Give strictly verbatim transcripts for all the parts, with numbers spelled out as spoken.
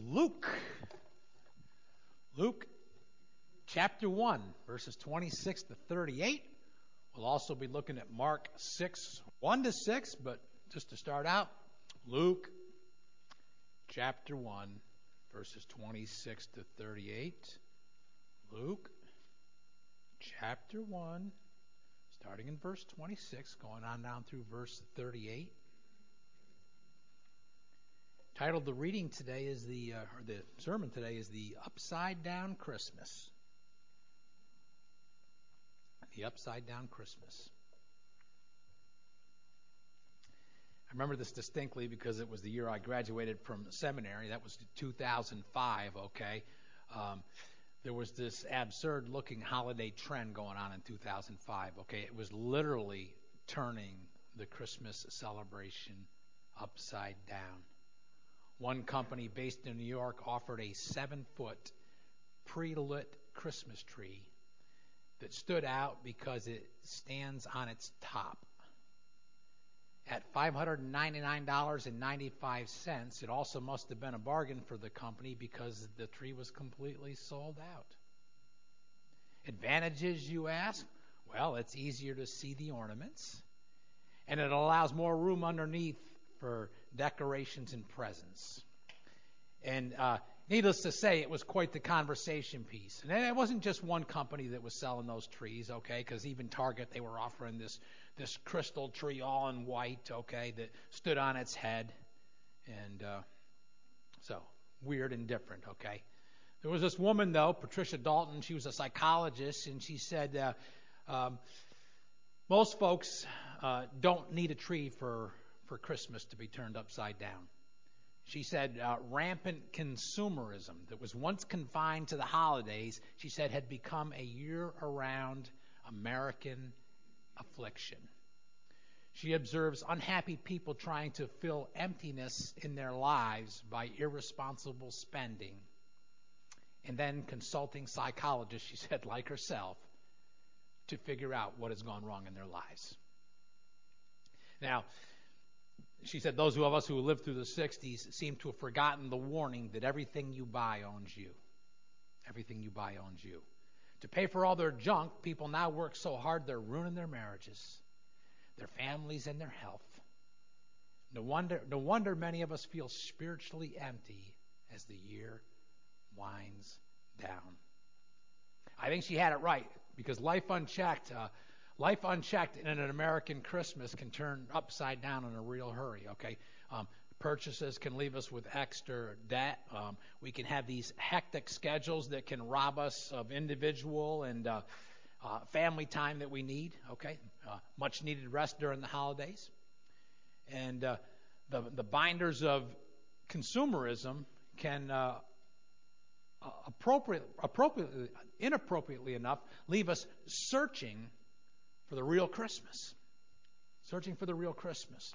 Luke. Luke chapter one, verses twenty-six to thirty-eight. We'll also be looking at Mark six, one to six, but just to start out, Luke chapter one, verses twenty-six to thirty-eight. Luke chapter one, starting in verse twenty-six, going on down through verse thirty-eight. Titled the reading today is the, uh, or the sermon today is the Upside Down Christmas. The Upside Down Christmas. I remember this distinctly because it was the year I graduated from seminary. That was two thousand five, okay? Um, there was this absurd-looking holiday trend going on in two thousand five, okay? It was literally turning the Christmas celebration upside down. One company based in New York offered a seven-foot pre-lit Christmas tree that stood out because it stands on its top. At five hundred ninety-nine dollars and ninety-five cents, it also must have been a bargain for the company because the tree was completely sold out. Advantages, you ask? Well, it's easier to see the ornaments, and it allows more room underneath for decorations and presents. And uh, needless to say, it was quite the conversation piece. And it wasn't just one company that was selling those trees, okay, because even Target, they were offering this this crystal tree all in white, okay, that stood on its head. And uh, so, weird and different, okay. There was this woman, though, Patricia Dalton. She was a psychologist, and she said uh, um, most folks uh, don't need a tree for for Christmas to be turned upside down. She said uh, rampant consumerism that was once confined to the holidays, she said, had become a year-round American affliction. She observes unhappy people trying to fill emptiness in their lives by irresponsible spending, and then consulting psychologists, she said, like herself, to figure out what has gone wrong in their lives. Now, she said those of us who lived through the sixties seem to have forgotten the warning that everything you buy owns you. Everything you buy owns you. To pay for all their junk, people now work so hard they're ruining their marriages, their families, and their health. No wonder, no wonder many of us feel spiritually empty as the year winds down. I think she had it right, because life unchecked, uh, life unchecked in an American Christmas can turn upside down in a real hurry, okay? Um, purchases can leave us with extra debt. Um, we can have these hectic schedules that can rob us of individual and uh, uh, family time that we need, okay? Uh, much needed rest during the holidays. And uh, the, the binders of consumerism can uh, appropriate, appropriately, inappropriately enough, leave us searching for the real Christmas. Searching for the real Christmas.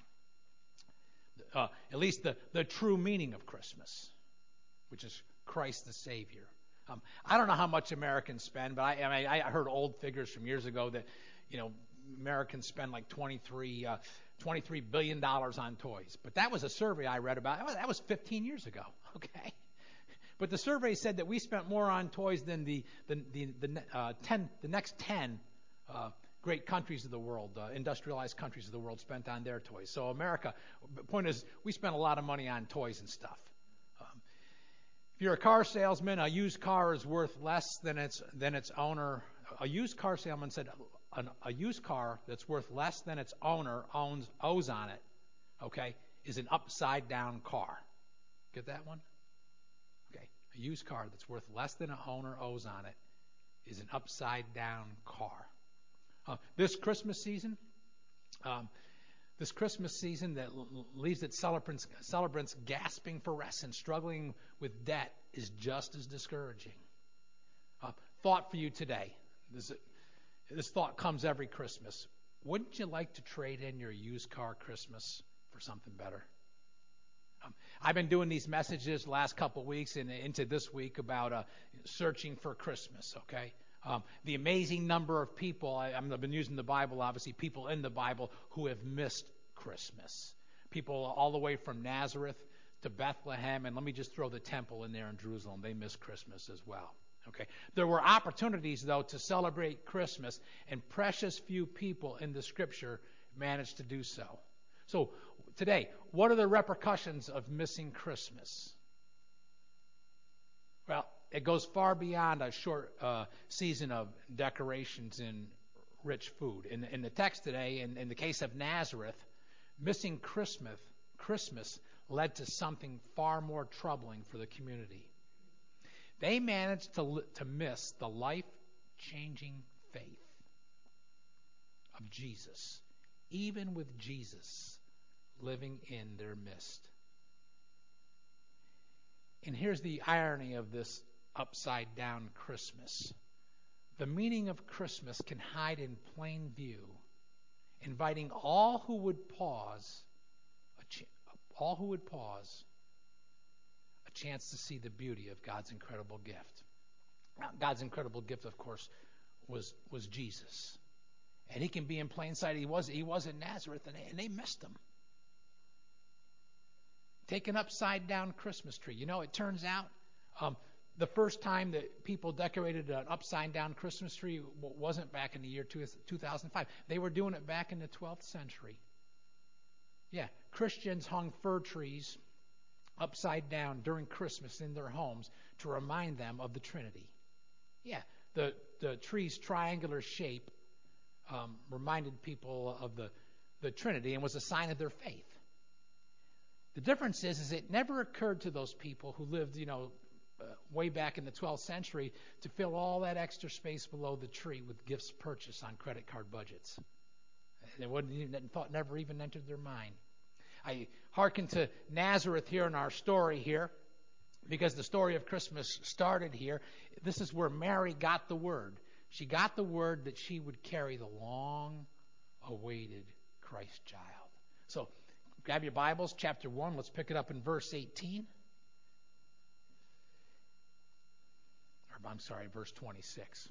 Uh, at least the, the true meaning of Christmas, which is Christ the Savior. Um, I don't know how much Americans spend, but I, I, mean, I heard old figures from years ago that, you know, Americans spend like twenty-three, uh, twenty-three billion dollars on toys. But that was a survey I read about. That was fifteen years ago, okay? But the survey said that we spent more on toys than the the the, the, uh, ten, the next ten uh, great countries of the world, uh, industrialized countries of the world, spent on their toys. So America, the point is, we spend a lot of money on toys and stuff. Um, if you're a car salesman, a used car is worth less than its than its owner. A used car salesman said an, a used car that's worth less than its owner owns owes on it, okay, is an upside down car. Get that one? Okay, a used car that's worth less than an owner owes on it is an upside down car. Uh, this Christmas season, um, this Christmas season that l- leaves its celebrants, celebrants gasping for rest and struggling with debt is just as discouraging. Uh, thought for you today. This, this thought comes every Christmas. Wouldn't you like to trade in your used car Christmas for something better? Um, I've been doing these messages the last couple of weeks and into this week about uh, searching for Christmas, okay? Um, the amazing number of people, I, I've been using the Bible, obviously, people in the Bible who have missed Christmas. People all the way from Nazareth to Bethlehem, and let me just throw the temple in there in Jerusalem. They missed Christmas as well. Okay. There were opportunities, though, to celebrate Christmas, and precious few people in the Scripture managed to do so. So today, what are the repercussions of missing Christmas? Well, it goes far beyond a short uh, season of decorations and rich food. In, in the text today, in, in the case of Nazareth, missing Christmas, Christmas led to something far more troubling for the community. They managed to, to miss the life-changing faith of Jesus, even with Jesus living in their midst. And here's the irony of this upside-down Christmas. The meaning of Christmas can hide in plain view, inviting all who would pause, a ch- all who would pause, a chance to see the beauty of God's incredible gift. Now, God's incredible gift, of course, was was Jesus, and He can be in plain sight. He was He was in Nazareth, and they, and they missed Him. Take an upside-down Christmas tree. You know, it turns out um, the first time that people decorated an upside-down Christmas tree wasn't back in the year two thousand five. They were doing it back in the twelfth century. Yeah, Christians hung fir trees upside down during Christmas in their homes to remind them of the Trinity. Yeah, the, the tree's triangular shape um, reminded people of the, the Trinity and was a sign of their faith. The difference is, is it never occurred to those people who lived, you know, uh, way back in the twelfth century to fill all that extra space below the tree with gifts purchased on credit card budgets. It wouldn't even, thought never even entered their mind. I hearken to Nazareth here in our story here, because the story of Christmas started here. This is where Mary got the word. She got the word that she would carry the long-awaited Christ child. So, grab your Bibles, chapter one. Let's pick it up in verse eighteen. Or, I'm sorry, verse twenty-six.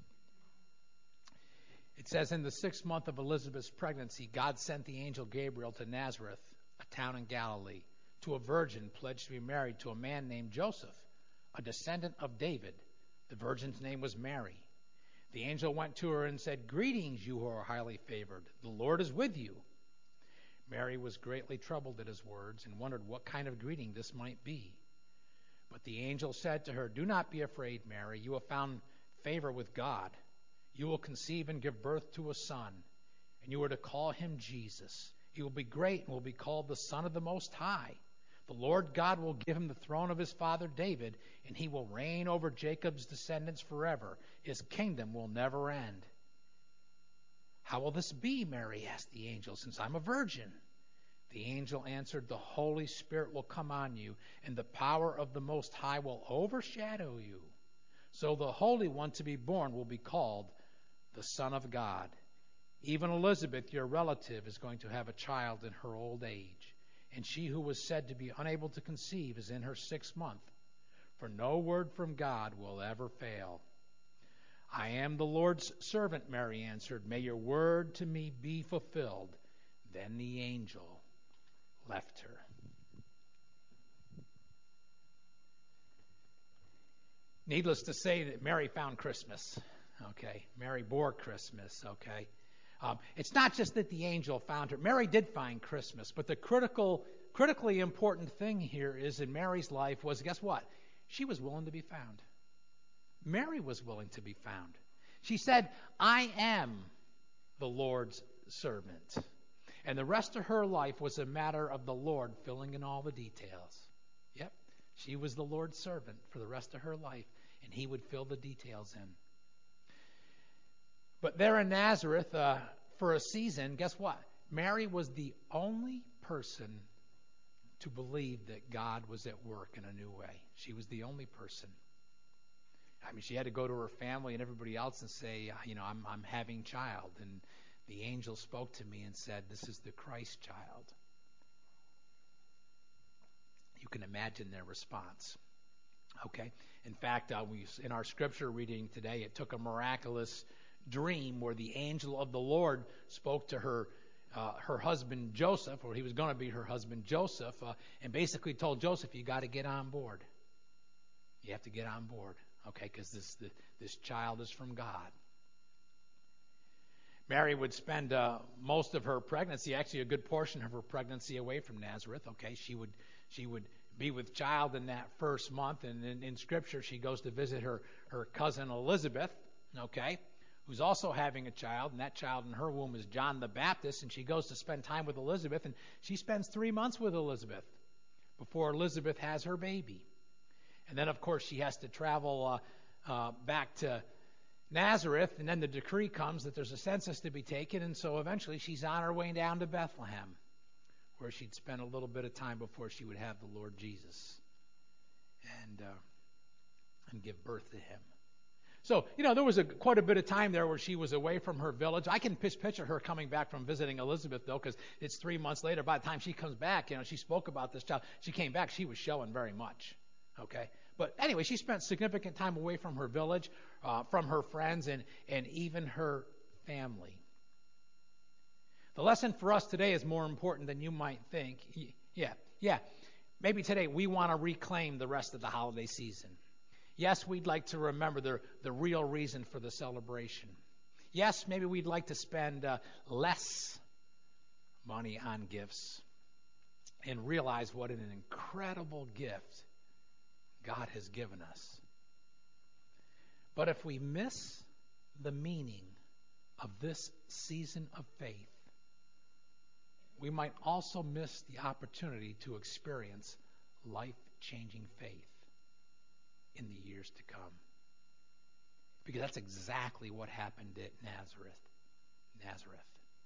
It says, in the sixth month of Elizabeth's pregnancy, God sent the angel Gabriel to Nazareth, a town in Galilee, to a virgin pledged to be married to a man named Joseph, a descendant of David. The virgin's name was Mary. The angel went to her and said, "Greetings, you who are highly favored. The Lord is with you." Mary was greatly troubled at his words and wondered what kind of greeting this might be. But the angel said to her, "Do not be afraid, Mary. You have found favor with God. You will conceive and give birth to a son, and you are to call him Jesus. He will be great and will be called the Son of the Most High. The Lord God will give him the throne of his father David, and he will reign over Jacob's descendants forever. His kingdom will never end." "How will this be?" Mary asked the angel, "since I'm a virgin?" The angel answered, "The Holy Spirit will come on you, and the power of the Most High will overshadow you. So the Holy One to be born will be called the Son of God. Even Elizabeth, your relative, is going to have a child in her old age, and she who was said to be unable to conceive is in her sixth month, for no word from God will ever fail." "I am the Lord's servant," Mary answered. "May your word to me be fulfilled." Then the angel left her. Needless to say that Mary found Christmas. Okay, Mary bore Christmas. Okay, um, it's not just that the angel found her. Mary did find Christmas, but the critical, critically important thing here is in Mary's life was, guess what? She was willing to be found. Mary was willing to be found. She said, "I am the Lord's servant." And the rest of her life was a matter of the Lord filling in all the details. Yep, she was the Lord's servant for the rest of her life, and he would fill the details in. But there in Nazareth, uh, for a season, guess what? Mary was the only person to believe that God was at work in a new way. She was the only person. I mean, she had to go to her family and everybody else and say, you know, I'm, I'm having child. And the angel spoke to me and said, "This is the Christ child." You can imagine their response. Okay. In fact, uh, we in our scripture reading today, it took a miraculous dream where the angel of the Lord spoke to her uh, her husband Joseph, or he was going to be her husband Joseph, uh, and basically told Joseph, you got to get on board. You have to get on board, okay, because this, this this child is from God. Mary would spend uh, most of her pregnancy, actually a good portion of her pregnancy, away from Nazareth. Okay, she would she would be with child in that first month, and in, in Scripture she goes to visit her her cousin Elizabeth. Okay, who's also having a child, and that child in her womb is John the Baptist, and she goes to spend time with Elizabeth, and she spends three months with Elizabeth before Elizabeth has her baby. And then, of course, she has to travel uh, uh, back to Nazareth, and then the decree comes that there's a census to be taken, and so eventually she's on her way down to Bethlehem, where she'd spend a little bit of time before she would have the Lord Jesus and uh, and give birth to him. So, you know, there was a, quite a bit of time there where she was away from her village. I can picture her coming back from visiting Elizabeth, though, because it's three months later. By the time she comes back, you know, she spoke about this child. She came back, she was showing very much. Okay? But anyway, she spent significant time away from her village, uh, from her friends, and, and even her family. The lesson for us today is more important than you might think. Yeah, yeah. Maybe today we want to reclaim the rest of the holiday season. Yes, we'd like to remember the, the real reason for the celebration. Yes, maybe we'd like to spend uh, less money on gifts and realize what an incredible gift God has given us. But if we miss the meaning of this season of faith, we might also miss the opportunity to experience life-changing faith in the years to come. Because that's exactly what happened at Nazareth. Nazareth.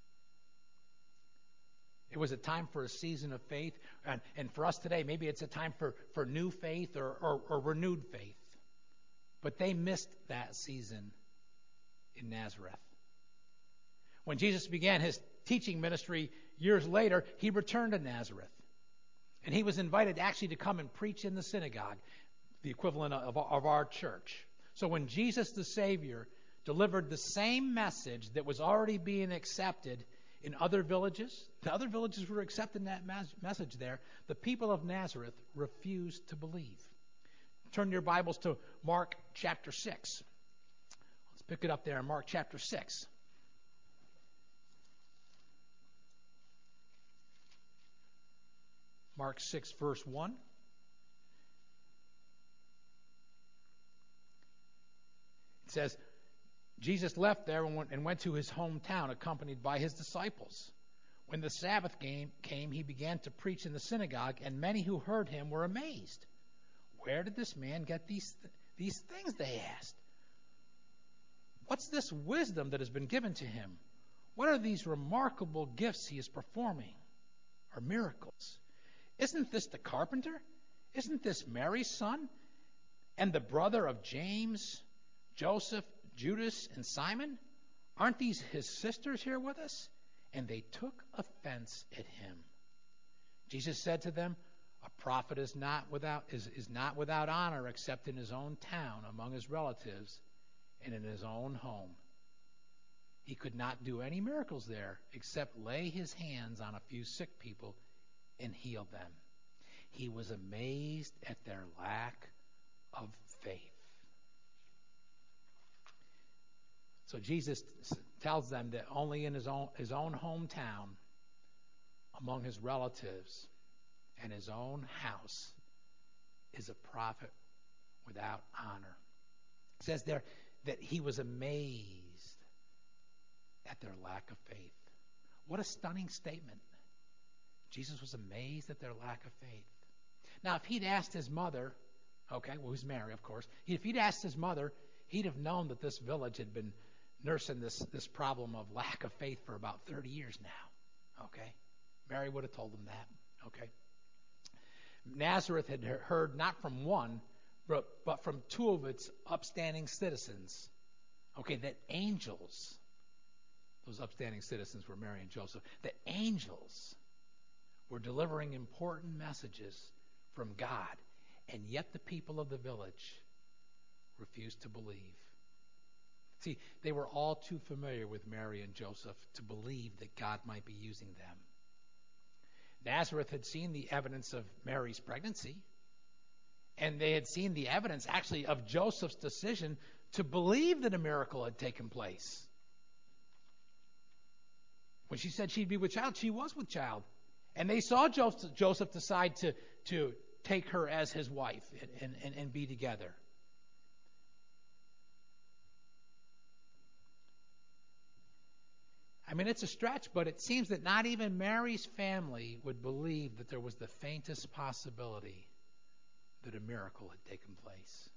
It was a time for a season of faith, and, and for us today, maybe it's a time for, for new faith or, or, or renewed faith. But they missed that season in Nazareth. When Jesus began his teaching ministry years later, he returned to Nazareth. And he was invited actually to come and preach in the synagogue, the equivalent of, of our church. So when Jesus the Savior delivered the same message that was already being accepted in other villages, the other villages were accepting that mas- message there, the people of Nazareth refused to believe. Turn your Bibles to Mark chapter six. Let's pick it up there in Mark chapter six. Mark six, verse one. It says, Jesus left there and went, and went to his hometown accompanied by his disciples. When the Sabbath came, came, he began to preach in the synagogue, and many who heard him were amazed. Where did this man get these, th- these things, they asked. What's this wisdom that has been given to him? What are these remarkable gifts he is performing, or miracles? Isn't this the carpenter? Isn't this Mary's son? And the brother of James, Joseph, Judas, and Simon? Aren't these his sisters here with us? And they took offense at him. Jesus said to them, a prophet is not without is, is not without honor except in his own town, among his relatives, and in his own home. He could not do any miracles there except lay his hands on a few sick people and heal them. He was amazed at their lack of faith. So Jesus tells them that only in his own his own hometown, among his relatives, and his own house is a prophet without honor. It says there that he was amazed at their lack of faith. What a stunning statement. Jesus was amazed at their lack of faith. Now, if he'd asked his mother, okay, well, who's Mary, of course. If he'd asked his mother, he'd have known that this village had been nursing this, this problem of lack of faith for about thirty years now. Okay? Mary would have told him that. Okay? Nazareth had heard not from one, but, but from two of its upstanding citizens. Okay, that angels, those upstanding citizens were Mary and Joseph, that angels were delivering important messages from God, and yet the people of the village refused to believe. See, they were all too familiar with Mary and Joseph to believe that God might be using them. Nazareth had seen the evidence of Mary's pregnancy, and they had seen the evidence, actually, of Joseph's decision to believe that a miracle had taken place. When she said she'd be with child, she was with child. And they saw Joseph, Joseph decide to, to take her as his wife and, and, and be together. I mean, it's a stretch, but it seems that not even Mary's family would believe that there was the faintest possibility that a miracle had taken place.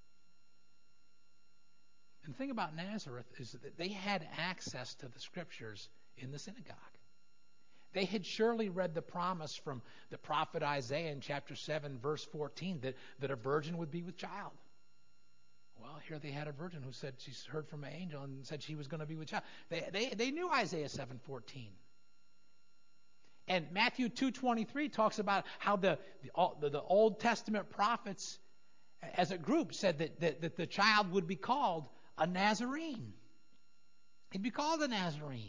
And the thing about Nazareth is that they had access to the scriptures in the synagogue. They had surely read the promise from the prophet Isaiah in chapter seven, verse fourteen, that, that a virgin would be with child. Well, here they had a virgin who said she heard from an angel and said she was going to be with child. They, they, they knew Isaiah seven fourteen. And Matthew two twenty-three talks about how the, the, the Old Testament prophets as a group said that, that, that the child would be called a Nazarene. He'd be called a Nazarene.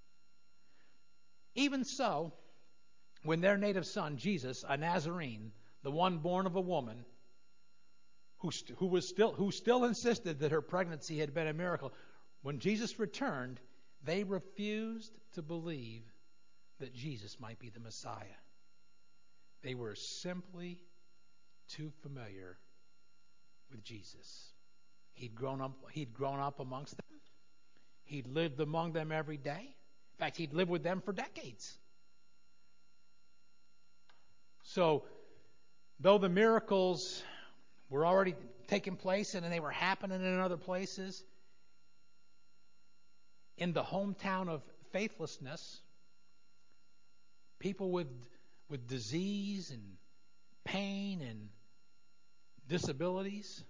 Even so, when their native son, Jesus, a Nazarene, the one born of a woman, who, st- who was still who still insisted that her pregnancy had been a miracle, when Jesus returned, they refused to believe that Jesus might be the Messiah. They were simply too familiar with Jesus. He'd grown up, he'd grown up amongst them. He'd lived among them every day. In fact, he'd lived with them for decades. So, though the miracles were already taking place and they were happening in other places, in the hometown of faithlessness, people with with disease and pain and disabilities,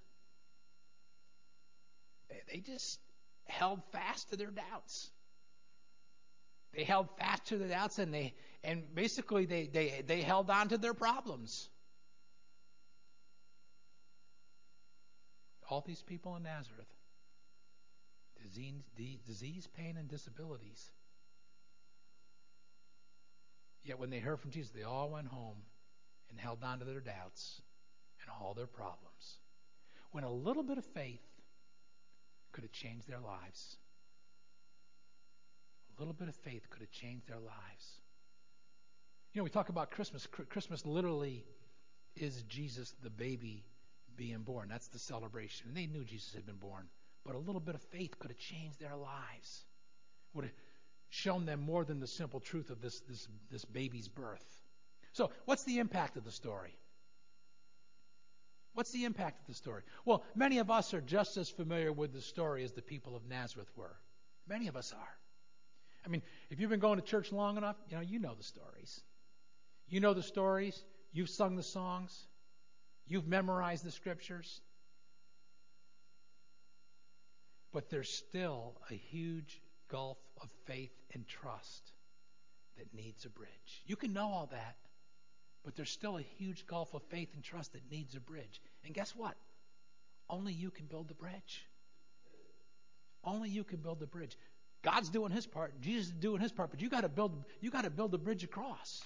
they just held fast to their doubts. They held fast to their doubts, and they and basically they they, they held on to their problems. All these people in Nazareth, disease, disease, pain, and disabilities. Yet when they heard from Jesus, they all went home and held on to their doubts and all their problems. When a little bit of faith could have changed their lives. A little bit of faith could have changed their lives. You know, we talk about Christmas. Christmas literally is Jesus, the baby, being born. That's the celebration. And they knew Jesus had been born. But a little bit of faith could have changed their lives. Would have shown them more than the simple truth of this, this, this baby's birth. So, what's the impact of the story? What's the impact of the story? Well, many of us are just as familiar with the story as the people of Nazareth were. Many of us are. I mean, if you've been going to church long enough, you know, you know the stories. You know the stories. You've sung the songs. You've memorized the scriptures. But there's still a huge gulf of faith and trust that needs a bridge. You can know all that, but there's still a huge gulf of faith and trust that needs a bridge. And guess what? Only you can build the bridge. Only you can build the bridge. God's doing his part, Jesus is doing his part, but you got to build you got to build a bridge across.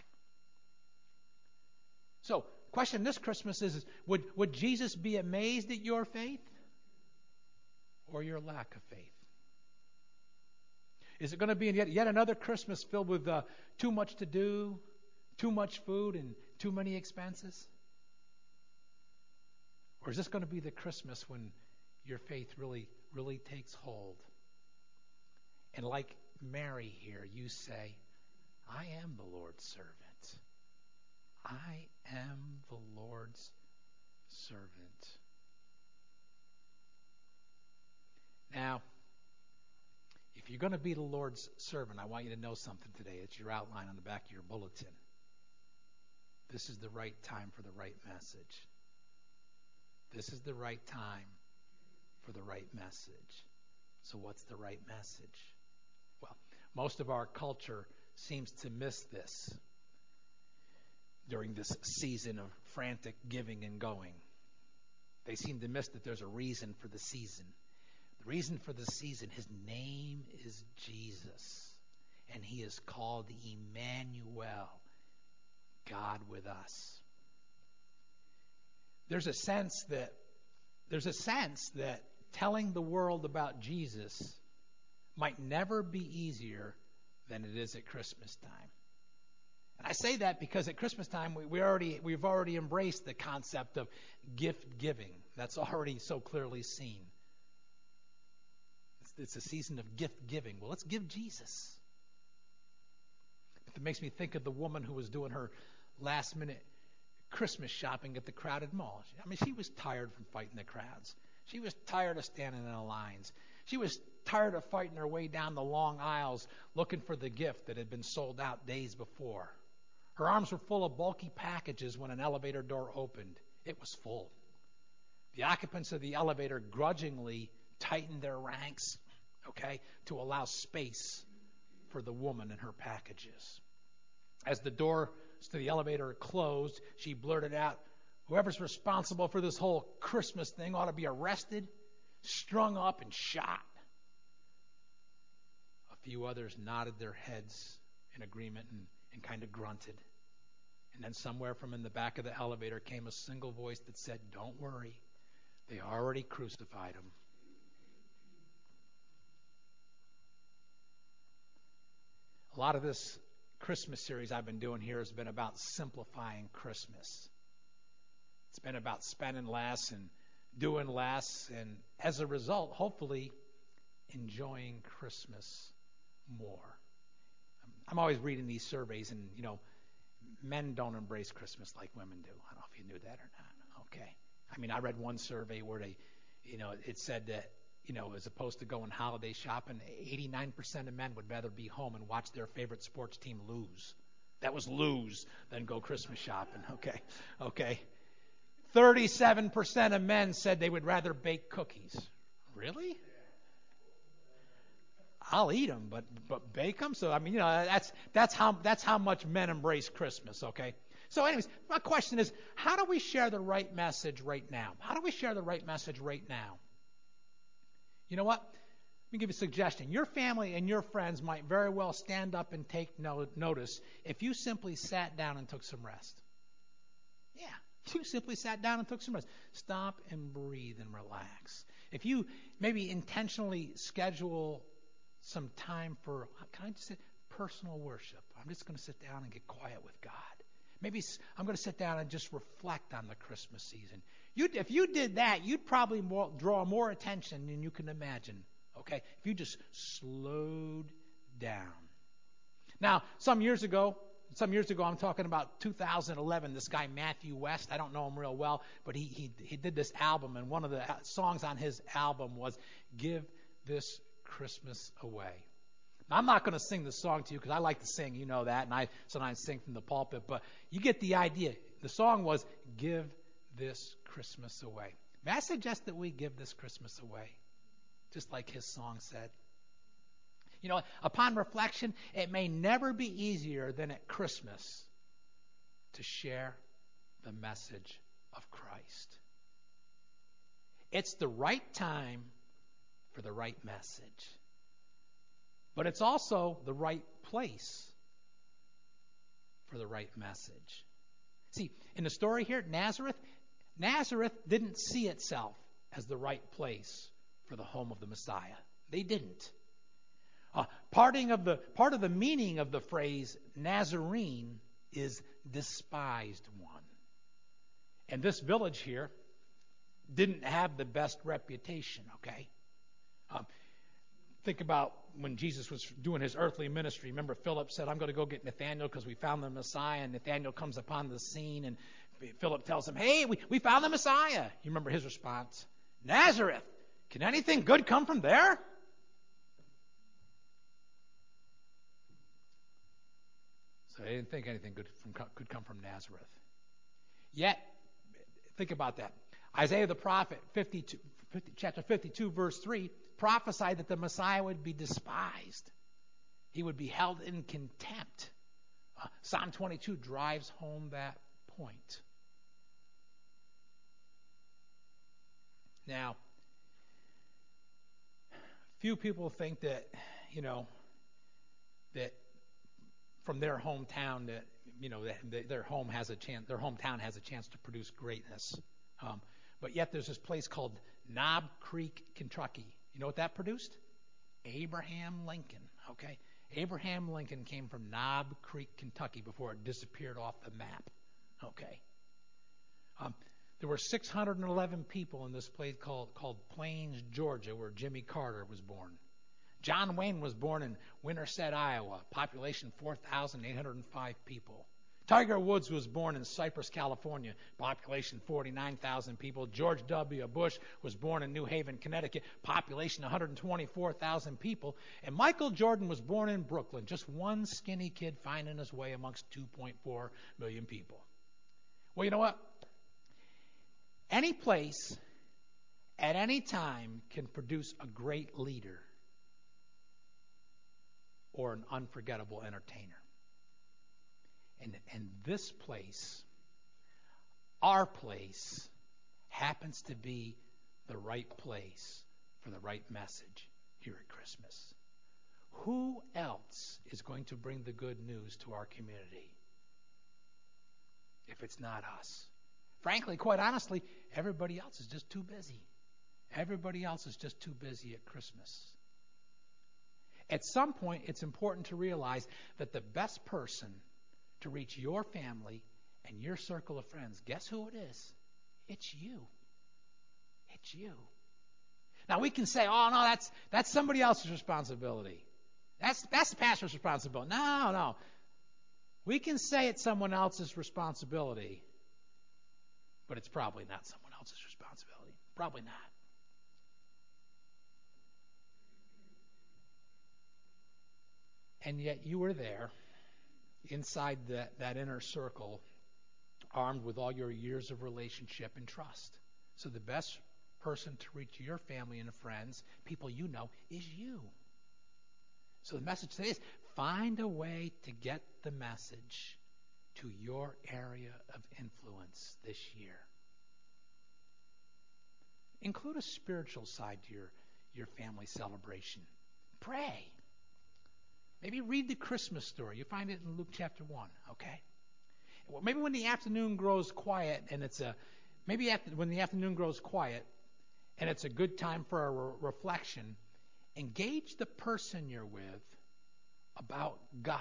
So, question this Christmas is, would would Jesus be amazed at your faith or your lack of faith? Is it going to be yet, yet another Christmas filled with uh, too much to do, too much food, and too many expenses? Or is this going to be the Christmas when your faith really, really takes hold? And like Mary here, you say, I am the Lord's servant. I am the Lord's servant. Now, if you're going to be the Lord's servant, I want you to know something today. It's your outline on the back of your bulletin. This is the right time for the right message. This is the right time for the right message. So what's the right message? Well, most of our culture seems to miss this during this season of frantic giving and going. They seem to miss that there's a reason for the season. The reason for the season, his name is Jesus. And he is called Emmanuel, God with us. There's a sense that there's a sense that telling the world about Jesus might never be easier than it is at Christmas time. And I say that because at Christmas time we, we already we've already embraced the concept of gift giving. That's already so clearly seen. It's, it's a season of gift giving. Well, let's give Jesus. It makes me think of the woman who was doing her last minute Christmas shopping at the crowded mall. I mean, she was tired from fighting the crowds. She was tired of standing in the lines. She was tired of fighting her way down the long aisles looking for the gift that had been sold out days before. Her arms were full of bulky packages when an elevator door opened. It was full. The occupants of the elevator grudgingly tightened their ranks, okay, to allow space for the woman and her packages. As the door to the elevator closed, she blurted out, "Whoever's responsible for this whole Christmas thing ought to be arrested, strung up, and shot." A few others nodded their heads in agreement and, and kind of grunted. And then somewhere from in the back of the elevator came a single voice that said, "Don't worry, they already crucified him." A lot of this Christmas series I've been doing here has been about simplifying Christmas. It's been about spending less and doing less, and as a result, hopefully, enjoying Christmas more. I'm always reading these surveys, and, you know, men don't embrace Christmas like women do. I don't know if you knew that or not. Okay. I mean, I read one survey where they, you know, it said that, you know, as opposed to going holiday shopping, eighty-nine percent of men would rather be home and watch their favorite sports team lose. That was lose than go Christmas shopping. Okay. Okay. thirty-seven percent of men said they would rather bake cookies. Really? I'll eat them, but but bake them. So I mean, you know, that's that's how that's how much men embrace Christmas. Okay. So, anyways, my question is, how do we share the right message right now? How do we share the right message right now? You know what? Let me give you a suggestion. Your family and your friends might very well stand up and take no, notice if you simply sat down and took some rest. Yeah, you simply sat down and took some rest. Stop and breathe and relax. If you maybe intentionally schedule some time for, can I just say, personal worship. I'm just going to sit down and get quiet with God. Maybe I'm going to sit down and just reflect on the Christmas season. You'd, if you did that, you'd probably more, draw more attention than you can imagine. Okay? If you just slowed down. Now, some years ago, some years ago, I'm talking about two thousand eleven, this guy Matthew West, I don't know him real well, but he, he, he did this album, and one of the songs on his album was Give This Christmas Away. Now, I'm not going to sing the song to you because I like to sing, you know that, and I sometimes sing from the pulpit, but you get the idea. The song was Give This Christmas Away. May I suggest that we give this Christmas away, just like his song said? You know, upon reflection, it may never be easier than at Christmas to share the message of Christ. It's the right time for the right message. But it's also the right place for the right message. See, in the story here, Nazareth, Nazareth didn't see itself as the right place for the home of the Messiah. They didn't. Uh, parting of the part of the meaning of the phrase Nazarene is despised one. And this village here didn't have the best reputation, okay? Um, think about when Jesus was doing his earthly ministry. Remember, Philip said, I'm going to go get Nathanael because we found the Messiah. And Nathanael comes upon the scene, and Philip tells him, hey, we, we found the Messiah. You remember his response? Nazareth. Can anything good come from there? So they didn't think anything good from, could come from Nazareth. Yet, think about that. Isaiah the prophet, fifty-two, fifty, chapter fifty-two, verse three, prophesied that the Messiah would be despised. He would be held in contempt. Uh, Psalm twenty-two drives home that point. Now, few people think that, you know, that from their hometown that, you know, that their home has a chance, their hometown has a chance to produce greatness. Um, but yet there's this place called Knob Creek, Kentucky. You know what that produced? Abraham Lincoln. Okay, Abraham Lincoln came from Knob Creek, Kentucky, before it disappeared off the map. Okay. Um, there were six hundred eleven people in this place called called Plains, Georgia, where Jimmy Carter was born. John Wayne was born in Winterset, Iowa, population four thousand eight hundred five people. Tiger Woods was born in Cypress, California, population forty-nine thousand people. George W. Bush was born in New Haven, Connecticut, population one hundred twenty-four thousand people. And Michael Jordan was born in Brooklyn, just one skinny kid finding his way amongst two point four million people. Well, you know what? Any place at any time can produce a great leader or an unforgettable entertainer. And, and this place, our place, happens to be the right place for the right message here at Christmas. Who else is going to bring the good news to our community if it's not us? Frankly, quite honestly, everybody else is just too busy. Everybody else is just too busy at Christmas. At some point, it's important to realize that the best person to reach your family and your circle of friends, guess who it is? It's you. It's you. Now we can say, oh no, that's that's somebody else's responsibility. That's that's the pastor's responsibility. No, no. We can say it's someone else's responsibility, but it's probably not someone else's responsibility. Probably not. And yet you were there, inside that, that inner circle, armed with all your years of relationship and trust. So the best person to reach your family and friends, people you know, is you. So the message today is find a way to get the message to your area of influence this year. Include a spiritual side to your, your family celebration. Pray. Maybe read the Christmas story. You find it in Luke chapter one, okay? Well, maybe when the afternoon grows quiet and it's a, maybe after, when the afternoon grows quiet and it's a good time for a re- reflection, engage the person you're with about God.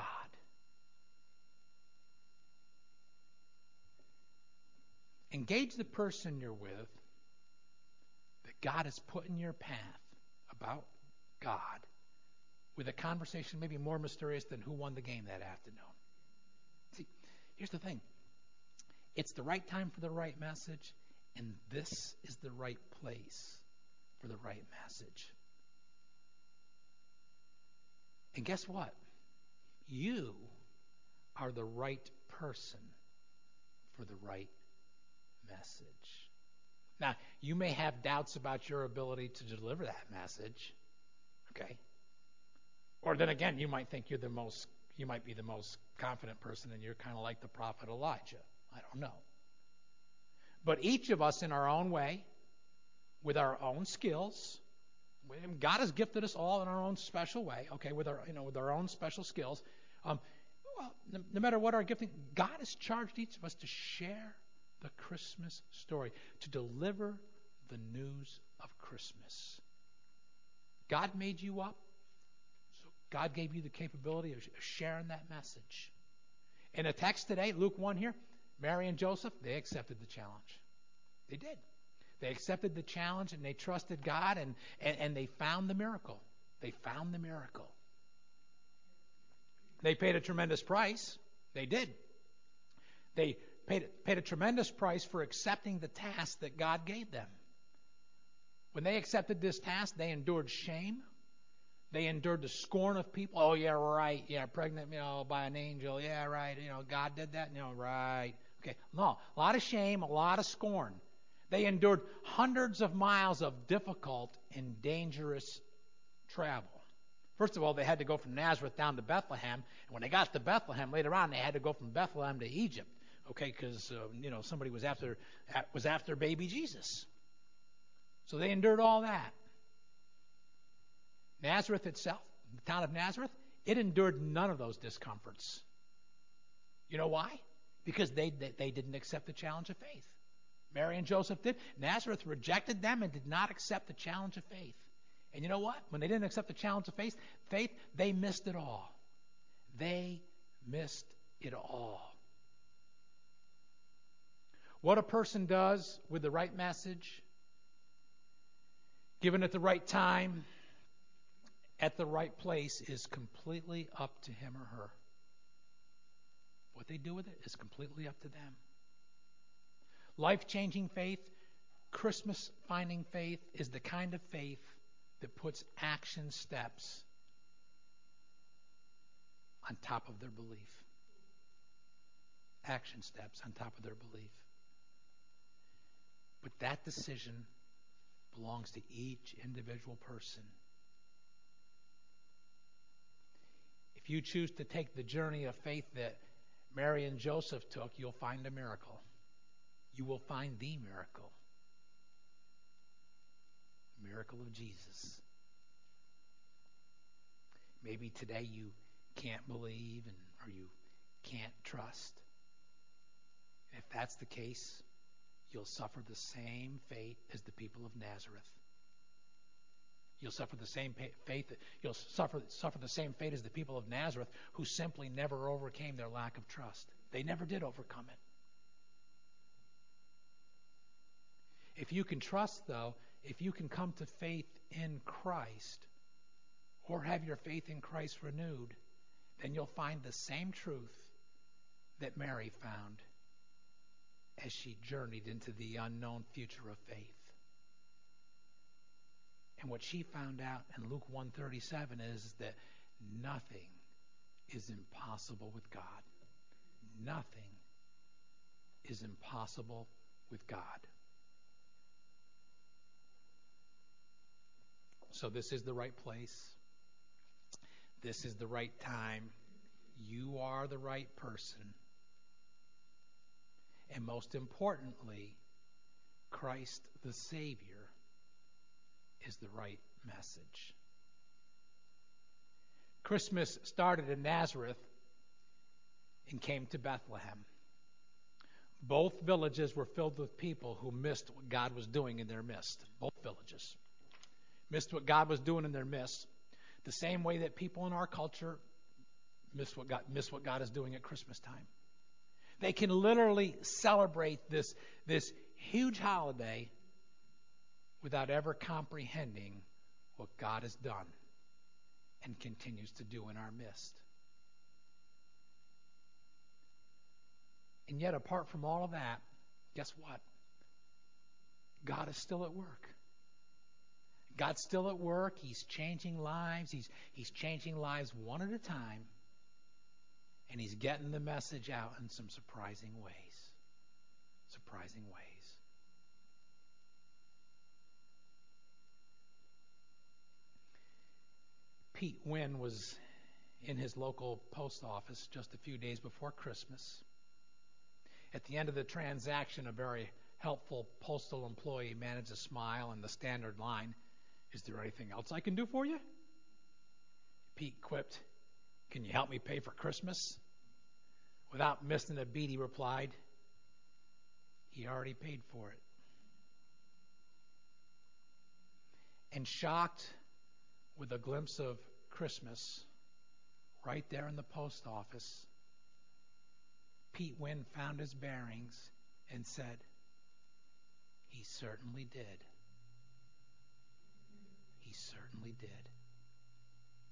Engage the person you're with that God has put in your path about God, with a conversation maybe more mysterious than who won the game that afternoon. See, here's the thing. It's the right time for the right message, and this is the right place for the right message. And guess what? You are the right person for the right message. Now, you may have doubts about your ability to deliver that message, okay? Or then again, you might think you're the most, you might be the most confident person and you're kind of like the prophet Elijah. I don't know. But each of us in our own way, with our own skills, God has gifted us all in our own special way, okay, with our, you know, with our own special skills. Um, well, no, no matter what our gifting, God has charged each of us to share the Christmas story, to deliver the news of Christmas. God made you up. God gave you the capability of sharing that message. In a text today, Luke one here, Mary and Joseph, they accepted the challenge. They did. They accepted the challenge and they trusted God and, and, and they found the miracle. They found the miracle. They paid a tremendous price. They did. They paid, paid a tremendous price for accepting the task that God gave them. When they accepted this task, they endured shame. They endured the scorn of people. Oh, yeah, right. Yeah, pregnant, you know, by an angel. Yeah, right. You know, God did that. You know, right. Okay. No, a lot of shame, a lot of scorn. They endured hundreds of miles of difficult and dangerous travel. First of all, they had to go from Nazareth down to Bethlehem. And when they got to Bethlehem, later on, they had to go from Bethlehem to Egypt. Okay, because, uh, you know, somebody was after was after baby Jesus. So they endured all that. Nazareth itself, the town of Nazareth, it endured none of those discomforts. You know why? Because they, they, they didn't accept the challenge of faith. Mary and Joseph did. Nazareth rejected them and did not accept the challenge of faith. And you know what? When they didn't accept the challenge of faith, faith, they missed it all. They missed it all. What a person does with the right message, given at the right time, at the right place, is completely up to him or her. What they do with it is completely up to them. Life-changing faith, Christmas-finding faith, is the kind of faith that puts action steps on top of their belief. Action steps on top of their belief. But that decision belongs to each individual person. If you choose to take the journey of faith that Mary and Joseph took, you'll find a miracle. You will find the miracle. The miracle of Jesus. Maybe today you can't believe and or you can't trust. If that's the case, you'll suffer the same fate as the people of Nazareth. You'll suffer the same fate. You'll suffer suffer the same fate as the people of Nazareth, who simply never overcame their lack of trust. They never did overcome it. If you can trust, though, if you can come to faith in Christ, or have your faith in Christ renewed, then you'll find the same truth that Mary found as she journeyed into the unknown future of faith. And what she found out in Luke one thirty-seven is that nothing is impossible with God. Nothing is impossible with God. So this is the right place. This is the right time. You are the right person. And most importantly, Christ the Savior is the right message. Christmas started in Nazareth and came to Bethlehem. Both villages were filled with people who missed what God was doing in their midst. Both villages missed what God was doing in their midst, the same way that people in our culture miss what God, miss what God is doing at Christmas time. They can literally celebrate this, this huge holiday without ever comprehending what God has done and continues to do in our midst. And yet, apart from all of that, guess what? God is still at work. God's still at work. He's changing lives. He's, he's changing lives one at a time. And he's getting the message out in some surprising ways. Surprising ways. Pete Wynn was in his local post office just a few days before Christmas. At the end of the transaction, a very helpful postal employee managed to smile in the standard line, "Is there anything else I can do for you?" Pete quipped, "Can you help me pay for Christmas?" Without missing a beat, he replied, "He already paid for it." And shocked with a glimpse of Christmas right there in the post office, Pete Wynn found his bearings and said, "He certainly did. He certainly did."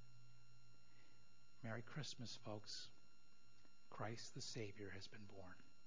Merry Christmas, folks. Christ the Savior has been born.